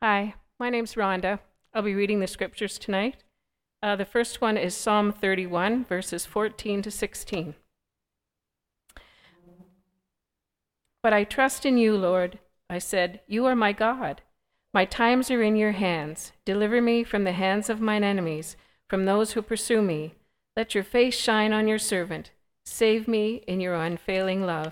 Hi, my name's Rhonda. I'll be reading the scriptures tonight. The first one is Psalm 31, verses 14 to 16. But I trust in you, Lord. I said, you are my God. My times are in your hands. Deliver me from the hands of mine enemies, from those who pursue me. Let your face shine on your servant. Save me in your unfailing love.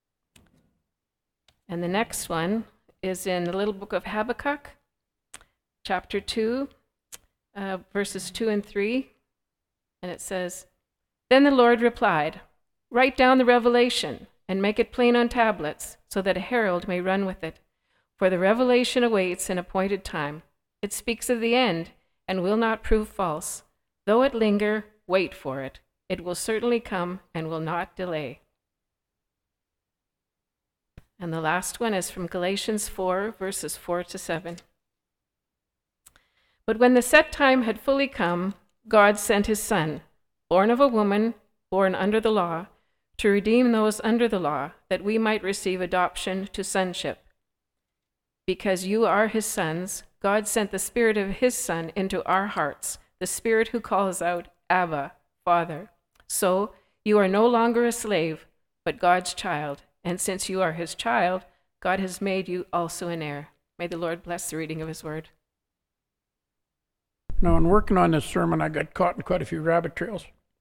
And the next one is in the little book of Habakkuk, chapter 2, verses 2 and 3. And it says, Then the Lord replied, Write down the revelation and make it plain on tablets, so that a herald may run with it. For the revelation awaits an appointed time. It speaks of the end and will not prove false. Though it linger, wait for it. It will certainly come and will not delay. And the last one is from Galatians 4, verses 4 to 7. But when the set time had fully come, God sent his Son, born of a woman, born under the law, to redeem those under the law, that we might receive adoption to sonship. Because you are his sons, God sent the Spirit of his Son into our hearts, the Spirit who calls out, Abba, Father. So you are no longer a slave, but God's child. And since you are his child, God has made you also an heir. May the Lord bless the reading of his word. Now, in working on this sermon, I got caught in quite a few rabbit trails.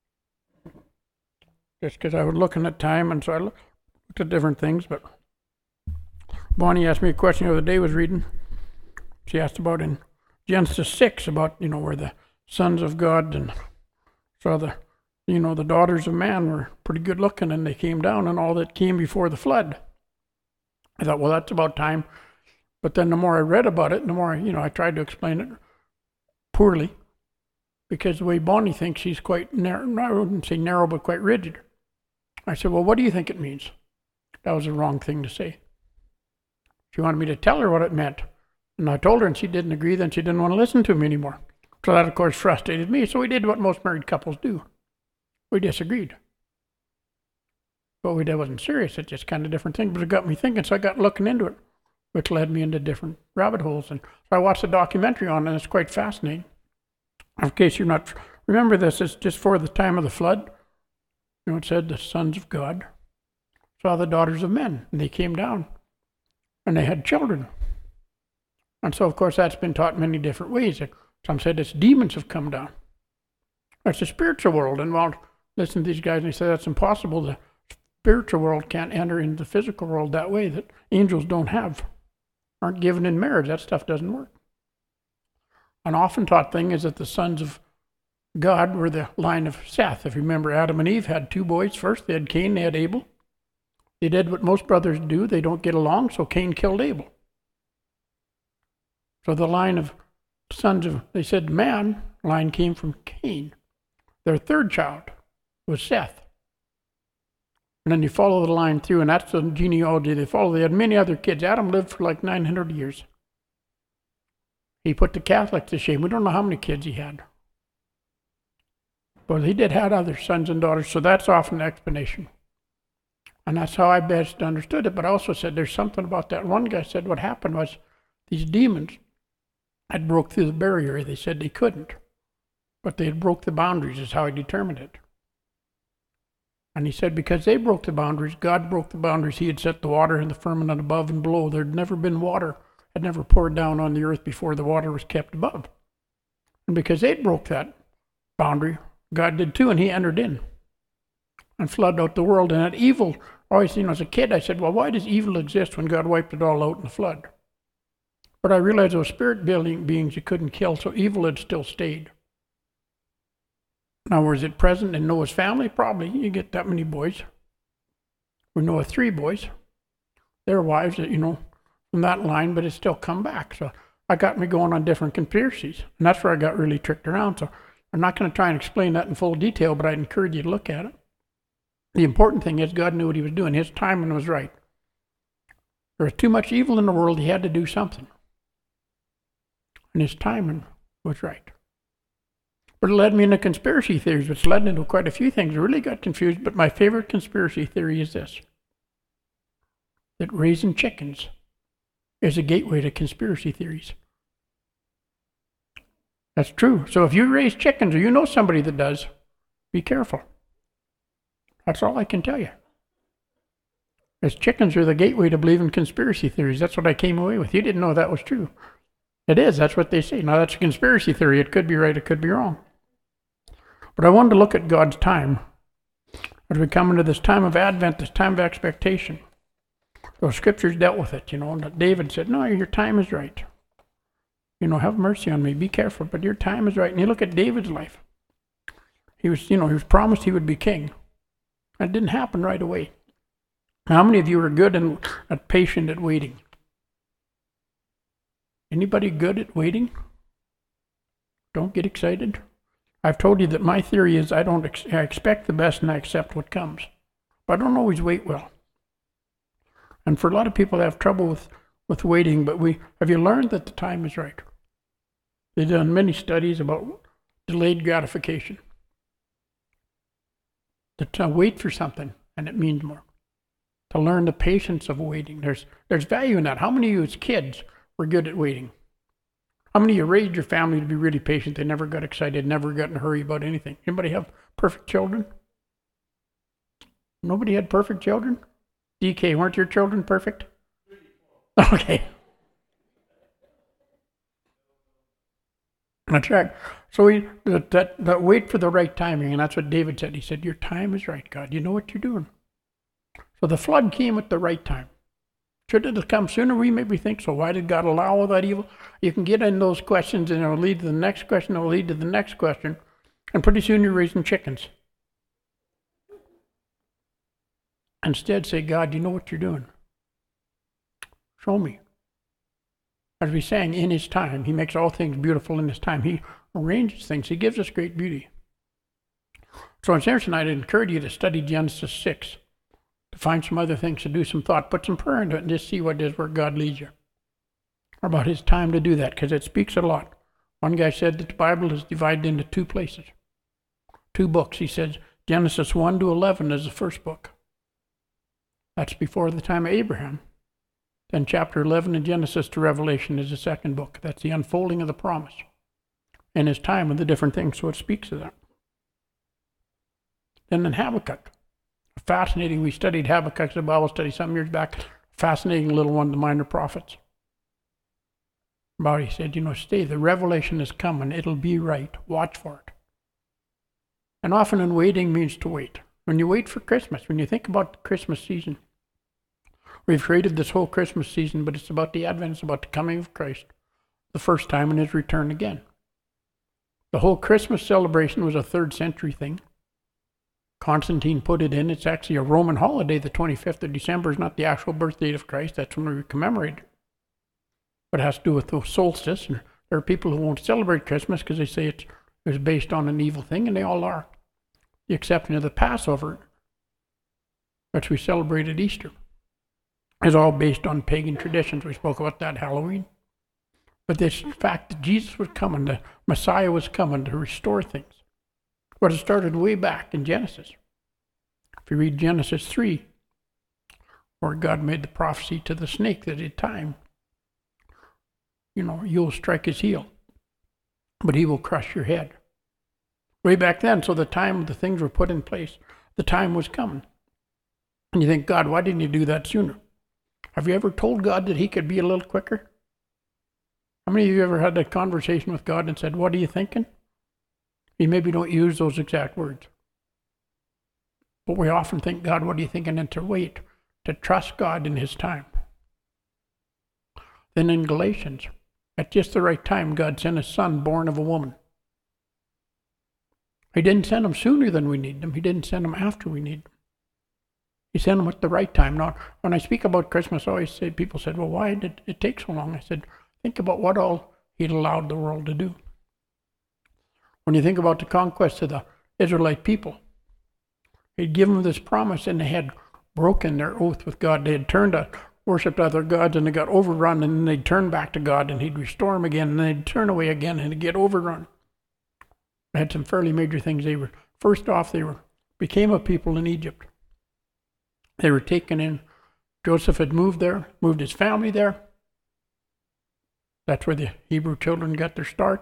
Just because I was looking at time, and so I looked at different things. But Bonnie asked me a question the other day I was reading. She asked about in Genesis 6, about, where the sons of God and saw the daughters of man were pretty good looking, and they came down, and all that came before the flood. I thought, well, that's about time. But then the more I read about it, the more, I tried to explain it poorly, because the way Bonnie thinks, she's quite narrow, I wouldn't say narrow, but quite rigid. I said, well, what do you think it means? That was the wrong thing to say. She wanted me to tell her what it meant. And I told her, and she didn't agree, then she didn't want to listen to me anymore. So that, of course, frustrated me. So we did what most married couples do. We disagreed. What we did wasn't serious. It's just kind of different thing. But it got me thinking, so I got looking into it, which led me into different rabbit holes. And so I watched a documentary on it, and it's quite fascinating. In case you're not, remember this, it's just for the time of the flood. It said the sons of God saw the daughters of men, and they came down, and they had children. And so, of course, that's been taught many different ways. Some said it's demons have come down. That's the spiritual world. And well, listen to these guys, and they say that's impossible. The spiritual world can't enter into the physical world that way, that angels don't have, aren't given in marriage. That stuff doesn't work. An often taught thing is that the sons of God were the line of Seth. If you remember, Adam and Eve had two boys first. They had Cain, they had Abel. They did what most brothers do. They don't get along, so Cain killed Abel. So the line of sons of, they said man, line came from Cain. Their third child was Seth. And then you follow the line through, and that's the genealogy they follow. They had many other kids. Adam lived for like 900 years. He put the Catholics to shame. We don't know how many kids he had. But he did have other sons and daughters, so that's often the explanation. And that's how I best understood it. But I also said there's something about that. One guy said what happened was these demons had broke through the barrier. They said they couldn't. But they had broke the boundaries is how he determined it. And he said because they broke the boundaries, God broke the boundaries. He had set the water in the firmament above and below. There had never been water, had never poured down on the earth before the water was kept above. And because they broke that boundary, God did too, and he entered in and flooded out the world. And that evil, always, as a kid, I said, well, why does evil exist when God wiped it all out in the flood? But I realized those spirit-building beings you couldn't kill, so evil had still stayed. Now, was it present in Noah's family? Probably. You get that many boys. We know of 3 boys. Their wives, from that line, but it's still come back. So I got me going on different conspiracies. And that's where I got really tricked around. So I'm not going to try and explain that in full detail, but I'd encourage you to look at it. The important thing is God knew what he was doing. His timing was right. There was too much evil in the world. He had to do something. And his timing was right. But it led me into conspiracy theories, which led into quite a few things. I really got confused, but my favorite conspiracy theory is this: that raising chickens is a gateway to conspiracy theories. That's true. So if you raise chickens or you know somebody that does, be careful. That's all I can tell you. As chickens are the gateway to believe in conspiracy theories. That's what I came away with. You didn't know that was true. It is. That's what they say. Now, that's a conspiracy theory. It could be right. It could be wrong. But I wanted to look at God's time. As we come into this time of Advent, this time of expectation. Those scriptures dealt with it, and David said, no, your time is right. Have mercy on me. Be careful, but your time is right. And you look at David's life. He was promised he would be king. That didn't happen right away. How many of you are good and patient at waiting? Anybody good at waiting? Don't get excited. I've told you that my theory is I expect the best and I accept what comes. But I don't always wait well. And for a lot of people that have trouble with waiting, but have you learned that the time is right? They've done many studies about delayed gratification. To wait for something, and it means more. To learn the patience of waiting. There's value in that. How many of you as kids were good at waiting? How many of you raised your family to be really patient? They never got excited, never got in a hurry about anything. Anybody have perfect children? Nobody had perfect children? DK, weren't your children perfect? Okay. That's right. So that wait for the right timing, and that's what David said. He said, your time is right, God. You know what you're doing. So the flood came at the right time. Should it have come sooner? We maybe think so. Why did God allow all that evil? You can get in those questions, and it'll lead to the next question, it'll lead to the next question, and pretty soon you're raising chickens. Instead, say, God, you know what you're doing. Show me. As we sang, in his time, he makes all things beautiful in his time. He arranges things. He gives us great beauty. So in Sarah tonight, I encourage you to study Genesis 6, to find some other things, to do some thought, put some prayer into it, and just see what it is where God leads you. About his time to do that, because it speaks a lot. One guy said that the Bible is divided into two places, two books. He says Genesis 1 to 11 is the first book. That's before the time of Abraham. Then chapter 11 in Genesis to Revelation is the second book. That's the unfolding of the promise and his time and the different things. So it speaks of that. Then in Habakkuk, fascinating. We studied Habakkuk in a Bible study some years back. Fascinating little one, the minor prophets. About he said, stay. The revelation is coming. It'll be right. Watch for it. And often in waiting means to wait. When you wait for Christmas, when you think about the Christmas season, we've created this whole Christmas season, but it's about the Advent, it's about the coming of Christ, the first time and his return again. The whole Christmas celebration was a 3rd century thing. Constantine put it in. It's actually a Roman holiday. The 25th of December is not the actual birth date of Christ. That's when we commemorate it. But it has to do with the solstice. And there are people who won't celebrate Christmas because they say it was based on an evil thing, and they all are. The exception of the Passover, which we celebrated Easter, is all based on pagan traditions. We spoke about that Halloween. But this fact that Jesus was coming, the Messiah was coming to restore things. But it started way back in Genesis. If you read Genesis 3, where God made the prophecy to the snake that at time, you'll strike his heel, but he will crush your head. Way back then, so the time the things were put in place, the time was coming. And you think, God, why didn't you do that sooner? Have you ever told God that he could be a little quicker? How many of you ever had a conversation with God and said, what are you thinking? You maybe don't use those exact words. But we often think, God, what are you thinking? And to wait, to trust God in his time. Then in Galatians, at just the right time, God sent his son born of a woman. He didn't send him sooner than we need them. He didn't send him after we need them. He sent them at the right time. Now, when I speak about Christmas, I always say, people said, well, why did it take so long? I said, think about what all he'd allowed the world to do. When you think about the conquest of the Israelite people, he'd given them this promise and they had broken their oath with God. They had turned to worship other gods and they got overrun, and then they'd turn back to God and he'd restore them again, and they'd turn away again and they'd get overrun. They had some fairly major things. First off, they became a people in Egypt. They were taken in. Joseph had moved there, moved his family there. That's where the Hebrew children got their start.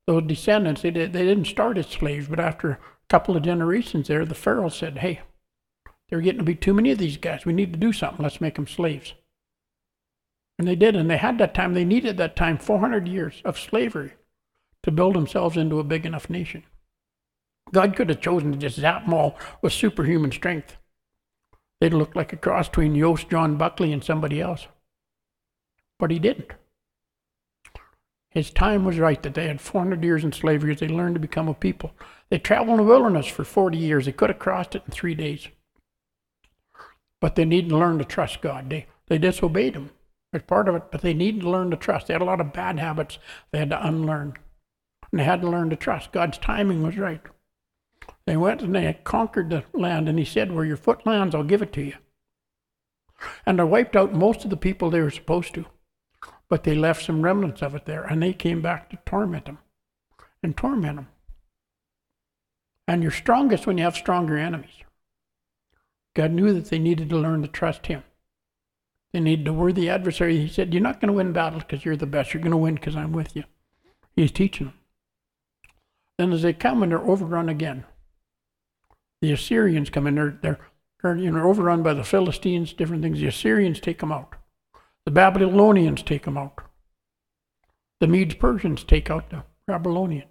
those descendants, they didn't start as slaves, but after a couple of generations there, the Pharaoh said, hey, there are getting to be too many of these guys. We need to do something. Let's make them slaves. And they did, and they had that time. They needed that time, 400 years of slavery, to build themselves into a big enough nation. God could have chosen to just zap them all with superhuman strength. They'd look like a cross between Yost, John Buckley, and somebody else. But he didn't. His time was right that they had 400 years in slavery as they learned to become a people. They traveled in the wilderness for 40 years. They could have crossed it in 3 days. But they needed to learn to trust God. They disobeyed him. As part of it, but they needed to learn to trust. They had a lot of bad habits they had to unlearn. And they had to learn to trust. God's timing was right. They went and they conquered the land, and he said, where your foot lands, I'll give it to you. And they wiped out most of the people they were supposed to. But they left some remnants of it there, and they came back to torment them. And torment them. And you're strongest when you have stronger enemies. God knew that they needed to learn to trust him. They needed to word the adversary. He said, you're not going to win battles because you're the best. You're going to win because I'm with you. He's teaching them. Then as they come and they're overrun again, the Assyrians come in. They're overrun by the Philistines, different things. The Assyrians take them out. The Babylonians take them out. The Medes Persians take out the Babylonians.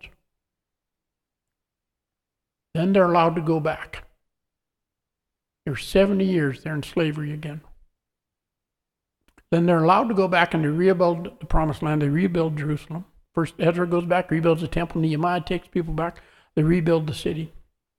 Then they're allowed to go back. They're 70 years they're in slavery again. Then they're allowed to go back and they rebuild the promised land. They rebuild Jerusalem. First Ezra goes back, rebuilds the temple. Nehemiah takes people back. They rebuild the city.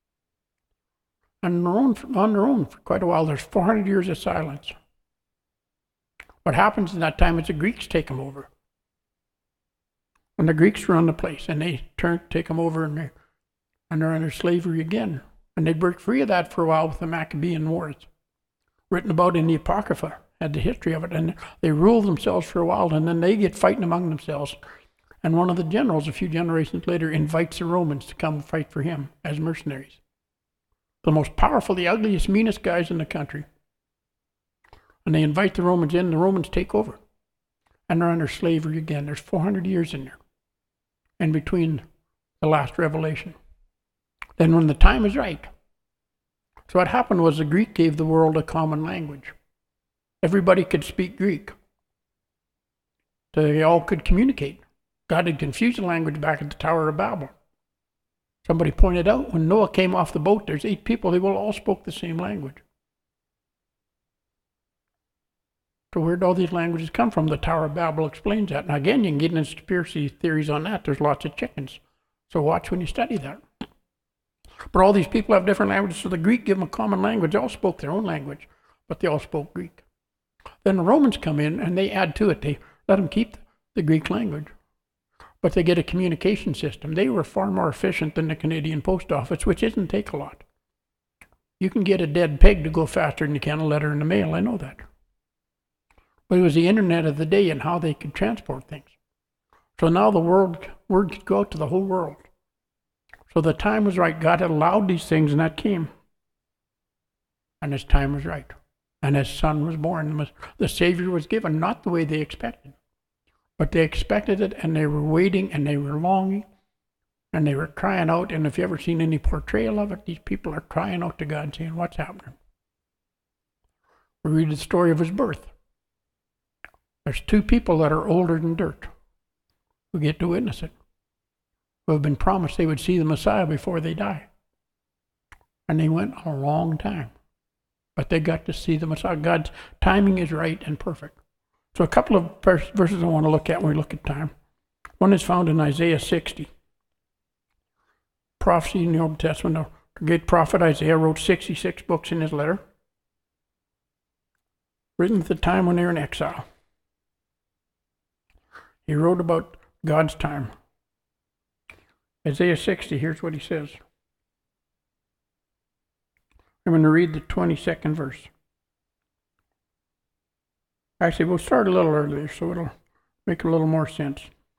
And on their own for quite a while, there's 400 years of silence. What happens in that time is the Greeks take them over. And the Greeks run the place, and they take them over, and they're under slavery again. And they break free of that for a while with the Maccabean Wars, written about in the Apocrypha, had the history of it. And they rule themselves for a while, and then they get fighting among themselves. And one of the generals, a few generations later, invites the Romans to come fight for him as mercenaries. The most powerful, the ugliest, meanest guys in the country. And they invite the Romans in, the Romans take over. And they're under slavery again. There's 400 years in there. In between the last revelation. Then when the time is right. So what happened was the Greek gave the world a common language. Everybody could speak Greek. They all could communicate. God had confused the language back at the Tower of Babel. Somebody pointed out when Noah came off the boat, there's 8 people, they all spoke the same language. So where did all these languages come from? The Tower of Babel explains that. Now again, you can get into conspiracy theories on that. There's lots of chickens. So watch when you study that. But all these people have different languages, so the Greek give them a common language. They all spoke their own language, but they all spoke Greek. Then the Romans come in and they add to it. They let them keep the Greek language. But they get a communication system. They were far more efficient than the Canadian Post Office, which doesn't take a lot. You can get a dead pig to go faster than you can a letter in the mail. I know that. But it was the internet of the day and how they could transport things. So now the word could go out to the whole world. So the time was right. God had allowed these things, and that came. And his time was right. And his son was born. The Savior was given, not the way they expected. But they expected it, and they were waiting, and they were longing, and they were crying out. And if you ever seen any portrayal of it, these people are crying out to God, saying, what's happening? We read the story of his birth. There's 2 people that are older than dirt who get to witness it, who have been promised they would see the Messiah before they die. And they went a long time. But they got to see the Messiah. God's timing is right and perfect. So a couple of verses I want to look at when we look at time. One is found in Isaiah 60. Prophecy in the Old Testament. The great prophet Isaiah wrote 66 books in his letter, written at the time when they were in exile. He wrote about God's time. Isaiah 60, here's what he says. I'm going to read the 22nd verse. Actually, we'll start a little earlier, so it'll make a little more sense.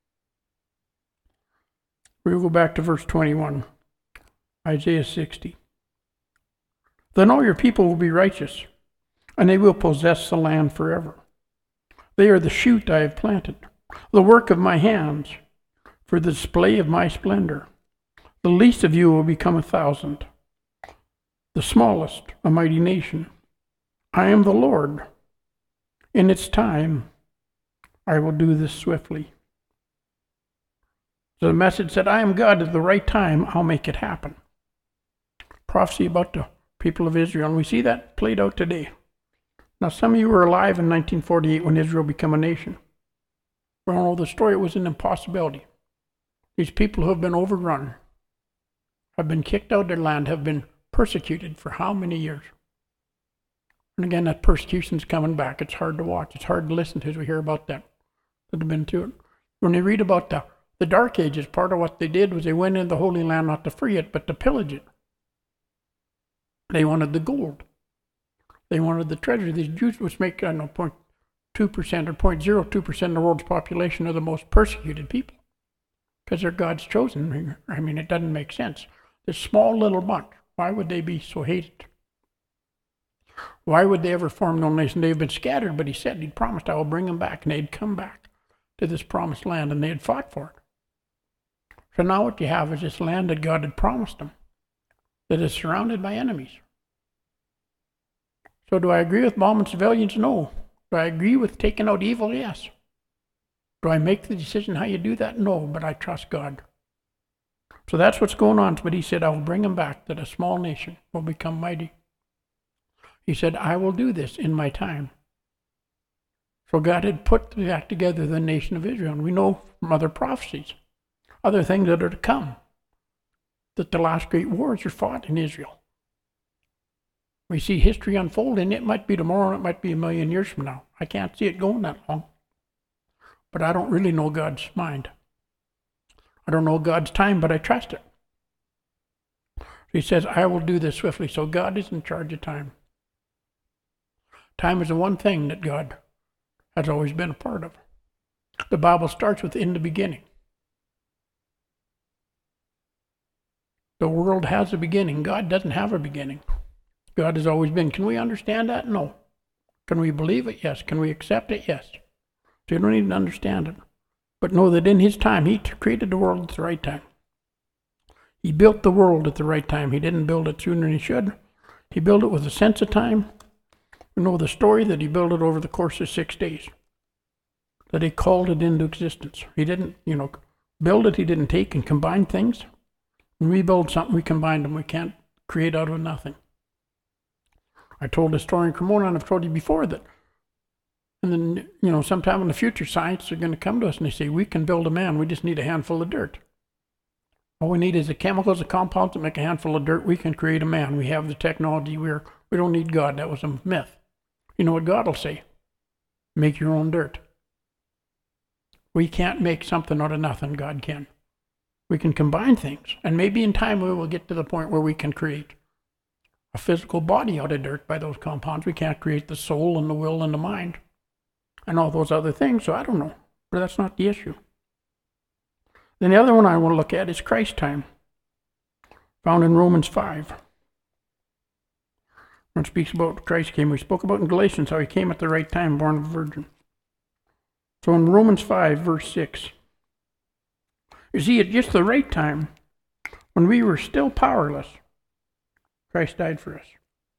We'll go back to verse 21, Isaiah 60. Then all your people will be righteous, and they will possess the land forever. They are the shoot I have planted, the work of my hands. for the display of my splendor. The least of you will become 1,000, the smallest a mighty nation. I am the Lord. In its time, I will do this swiftly. So the message said, I am God. At the right time, I'll make it happen. Prophecy about the people of Israel, and we see that played out today. Now, some of you were alive in 1948 when Israel became a nation. We all know the story. It was an impossibility. These people who have been overrun, have been kicked out of their land, have been persecuted for how many years? And again, that persecution's coming back. It's hard to watch. It's hard to listen to as we hear about that have been through it. When you read about the Dark Ages, part of what they did was they went into the Holy Land not to free it, but to pillage it. They wanted the gold. They wanted the treasure. These Jews, which make, 0.2% or 0.02% of the world's population, are the most persecuted people because they're God's chosen. I mean, it doesn't make sense. This small little bunch, why would they be so hated? Why would they ever form no nation? They've been scattered, but he said, he'd promised, I will bring them back, and they'd come back to this promised land, and they had fought for it. So now what you have is this land that God had promised them, that is surrounded by enemies. So do I agree with bombing civilians? No. Do I agree with taking out evil? Yes. Do I make the decision how you do that? No, but I trust God. So that's what's going on. But he said, I will bring them back, that a small nation will become mighty. He said, I will do this in my time. So God had put that together, the nation of Israel. And we know from other prophecies, other things that are to come, that the last great wars are fought in Israel. We see history unfolding. It might be tomorrow, it might be 1,000,000 years from now. I can't see it going that long. But I don't really know God's mind. I don't know God's time, but I trust it. He says, I will do this swiftly. So God is in charge of time. Time is the one thing that God has always been a part of. The Bible starts with in the beginning. The world has a beginning. God doesn't have a beginning. God has always been. Can we understand that? No. Can we believe it? Yes. Can we accept it? Yes. So you don't need to understand it. But know that in his time, he created the world at the right time. He built the world at the right time. He didn't build it sooner than he should. He built it with a sense of time. We know the story that he built it over the course of 6 days. That he called it into existence. He didn't, build it. He didn't take and combine things. When we build something, we combine them. We can't create out of nothing. I told this story in Cremona, and I've told you before that. And then, sometime in the future, scientists are going to come to us and they say, we can build a man. We just need a handful of dirt. All we need is the chemicals, the compounds that make a handful of dirt. We can create a man. We have the technology. We don't need God. That was a myth. You know what God will say? Make your own dirt. We can't make something out of nothing. God can. We can combine things. And maybe in time we will get to the point where we can create a physical body out of dirt by those compounds. We can't create the soul and the will and the mind and all those other things. So I don't know. But that's not the issue. Then the other one I want to look at is Christ's time, found in Romans 5. When it speaks about Christ came, we spoke about in Galatians how he came at the right time, born of a virgin. So in Romans 5, verse 6, you see, at just the right time, when we were still powerless, Christ died for us.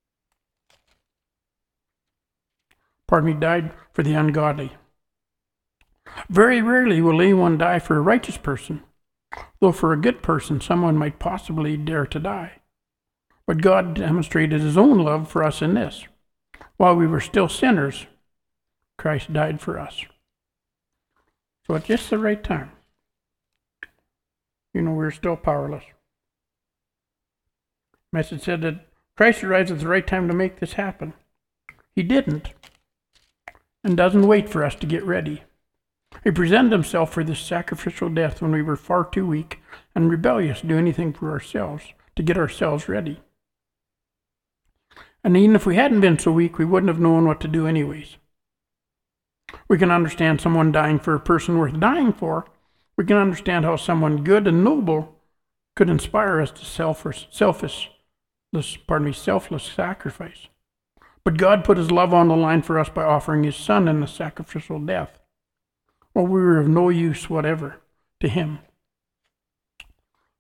Died for the ungodly. Very rarely will anyone die for a righteous person, though for a good person someone might possibly dare to die. But God demonstrated his own love for us in this. While we were still sinners, Christ died for us. So at just the right time, we were still powerless. Message said that Christ arrives at the right time to make this happen. He didn't, and doesn't wait for us to get ready. He presented himself for this sacrificial death when we were far too weak and rebellious to do anything for ourselves, to get ourselves ready. And even if we hadn't been so weak, we wouldn't have known what to do anyways. We can understand someone dying for a person worth dying for. We can understand how someone good and noble could inspire us to selfless sacrifice. But God put his love on the line for us by offering his son in the sacrificial death. Well, we were of no use whatever to him.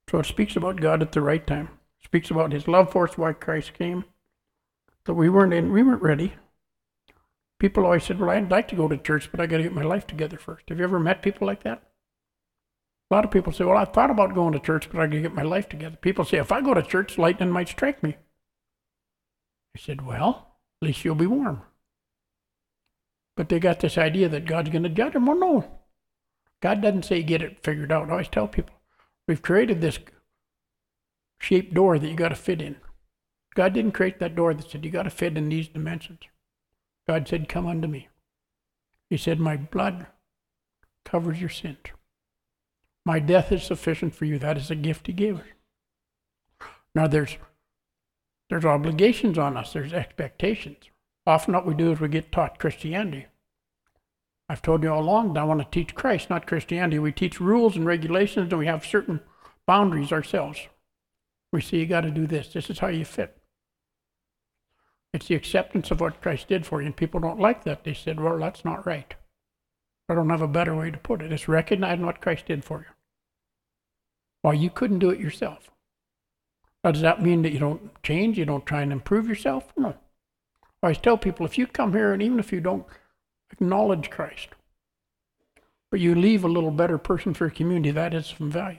So it speaks about God at the right time. It speaks about his love for us, why Christ came. That we weren't ready. People always said, well, I'd like to go to church, but I got to get my life together first. Have you ever met people like that? A lot of people say, well, I thought about going to church, but I got to get my life together. People say, if I go to church, lightning might strike me. I said, well, at least you'll be warm. But they got this idea that God's going to judge them. Well, no. God doesn't say get it figured out. I always tell people, we've created this shaped door that you got to fit in. God didn't create that door that said you got to fit in these dimensions. God said, come unto me. He said, my blood covers your sins. My death is sufficient for you. That is a gift he gave us. Now there's obligations on us. There's expectations. Often what we do is we get taught Christianity. I've told you all along that I want to teach Christ, not Christianity. We teach rules and regulations, and we have certain boundaries ourselves. We say, you got to do this. This is how you fit. It's the acceptance of what Christ did for you, and people don't like that. They said, well, that's not right. I don't have a better way to put it. It's recognizing what Christ did for you. Well, you couldn't do it yourself. Now, does that mean that you don't change? You don't try and improve yourself? No. I always tell people, if you come here and even if you don't acknowledge Christ, but you leave a little better person for your community, that is some value.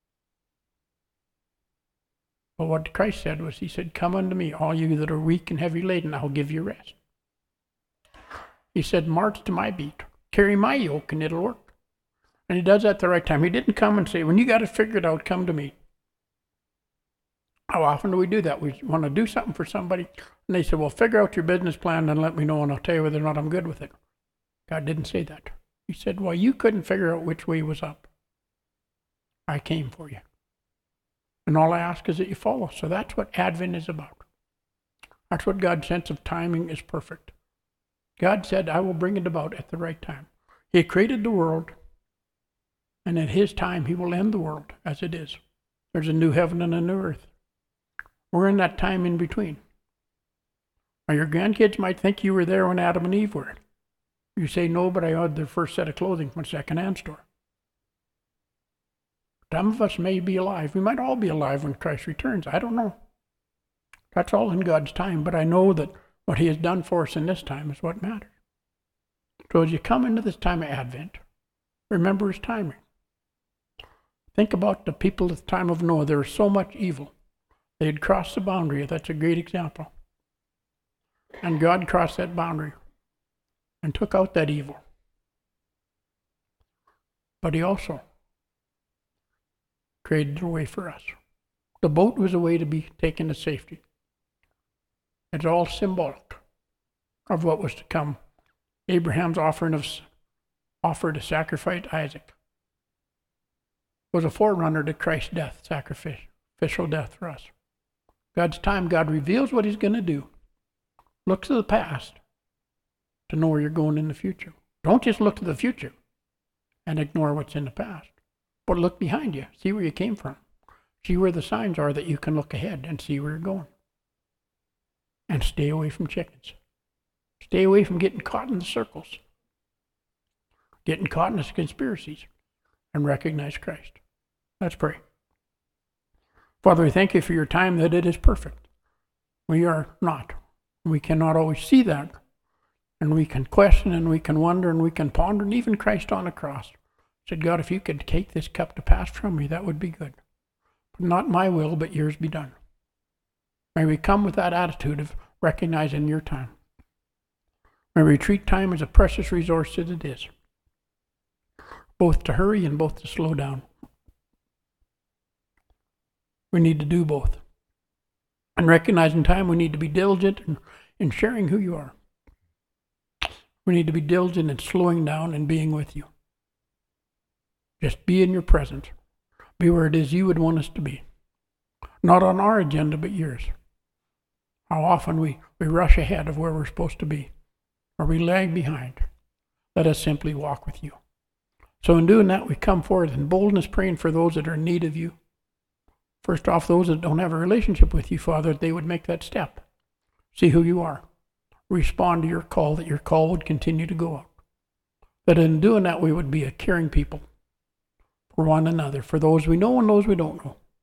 But what Christ said was, he said, come unto me, all you that are weak and heavy laden, I'll give you rest. He said, march to my beat, carry my yoke, and it'll work. And he does that at the right time. He didn't come and say, when you got it figured out, come to me. How often do we do that? We want to do something for somebody, and they say, well, figure out your business plan and let me know, and I'll tell you whether or not I'm good with it. God didn't say that. He said, well, you couldn't figure out which way was up. I came for you. And all I ask is that you follow. So that's what Advent is about. That's what God's sense of timing is perfect. God said, I will bring it about at the right time. He created the world, and at his time he will end the world as it is. There's a new heaven and a new earth. We're in that time in between. Now, your grandkids might think you were there when Adam and Eve were. You say, no, but I had their first set of clothing from a second-hand store. Some of us may be alive. We might all be alive when Christ returns. I don't know. That's all in God's time, but I know that what he has done for us in this time is what matters. So as you come into this time of Advent, remember his timing. Think about the people at the time of Noah. There was so much evil. They had crossed the boundary. That's a great example. And God crossed that boundary and took out that evil. But he also created a way for us. The boat was a way to be taken to safety. It's all symbolic of what was to come. Abraham's offer to sacrifice Isaac was a forerunner to Christ's death, sacrificial death for us. God's time, God reveals what he's going to do. Look to the past to know where you're going in the future. Don't just look to the future and ignore what's in the past. But look behind you. See where you came from. See where the signs are that you can look ahead and see where you're going. And stay away from chickens. Stay away from getting caught in the circles. Getting caught in the conspiracies. And recognize Christ. Let's pray. Father, we thank you for your time that it is perfect. We are not. We cannot always see that. And we can question and we can wonder and we can ponder. And even Christ on the cross said, God, if you could take this cup to pass from me, that would be good. But not my will, but yours be done. May we come with that attitude of recognizing your time. May we treat time as a precious resource that it is. Both to hurry and both to slow down. We need to do both. And recognizing time, we need to be diligent in sharing who you are. We need to be diligent in slowing down and being with you. Just be in your presence. Be where it is you would want us to be. Not on our agenda, but yours. How often we rush ahead of where we're supposed to be, or we lag behind. Let us simply walk with you. So in doing that, we come forward in boldness, praying for those that are in need of you. First off, those that don't have a relationship with you, Father, they would make that step. See who you are. Respond to your call, that your call would continue to go up. That in doing that, we would be a caring people for one another, for those we know and those we don't know.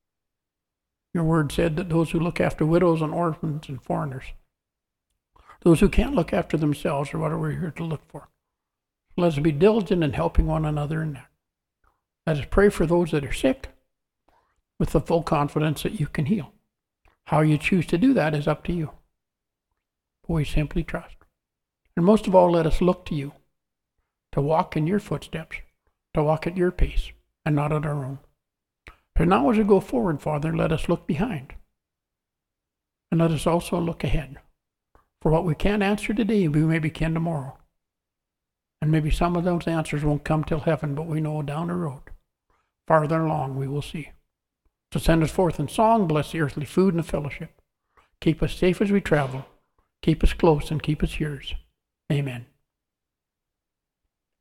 Your word said that those who look after widows and orphans and foreigners, those who can't look after themselves, are what we're here to look for. Let us be diligent in helping one another in that. Let us pray for those that are sick with the full confidence that you can heal. How you choose to do that is up to you. But we simply trust. And most of all, let us look to you to walk in your footsteps, to walk at your pace and not at our own. So now as we go forward, Father, let us look behind. And let us also look ahead. For what we can't answer today, we maybe can tomorrow. And maybe some of those answers won't come till heaven, but we know down the road, farther along, we will see. So send us forth in song, bless the earthly food and the fellowship. Keep us safe as we travel. Keep us close and keep us yours. Amen.